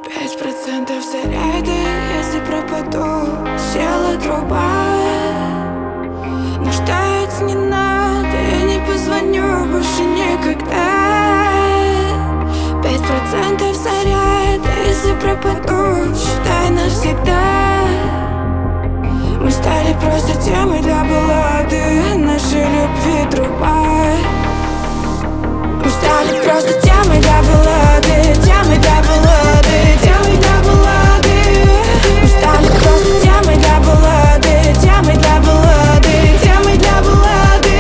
5% заряда, если пропаду. Села труба, но ждать не надо. Я не позвоню больше никогда. 5% заряда, если пропаду. Считай навсегда. Мы стали просто темой для баллады. Нашей любви труба. Мы стали просто темой для баллады. Темой для баллады. Темой для баллады. Мы стали просто темой для баллады. Темой для баллады. Темой для баллады.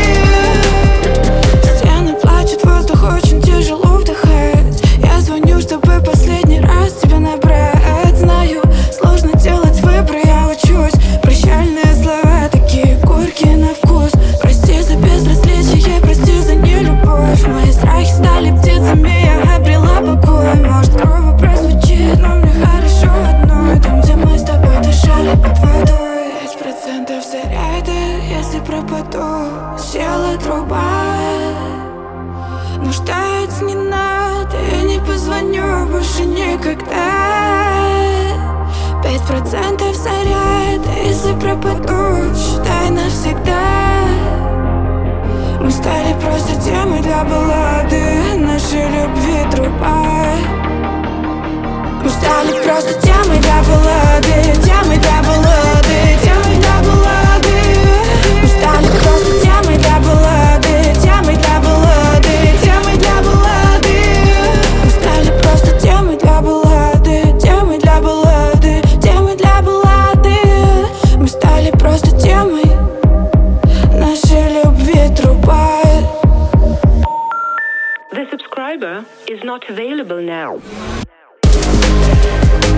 Стены плачут, воздух очень тяжело вдыхать. Я звоню, чтобы последний раз тебя набрать. Знаю, сложно делать выбор, я учусь. Прощальные слова такие горькие на вкус. Прости за безразличие, прости за нелюбовь. Мои страхи стали птицами, я обрела покой. Может, грубо прозвучит, но мне хорошо одной. Там, где мы с тобой дышали под водой. 5% заряда, если пропаду. Села труба, но ждать не надо. Я не позвоню больше никогда. 5% заряда, если пропаду. Считай навсегда. Мы стали просто темой для баллады. Нашей любви труба. Мы стали просто темой для баллады. Темой для баллады. Темой для баллады. Мы стали просто темой для баллады. Темой для баллады. Темой для баллады. Мы стали просто темой для баллады. Темой для баллады. Темой для баллады. Мы стали просто темой нашей любви труба. The subscriber is not available now.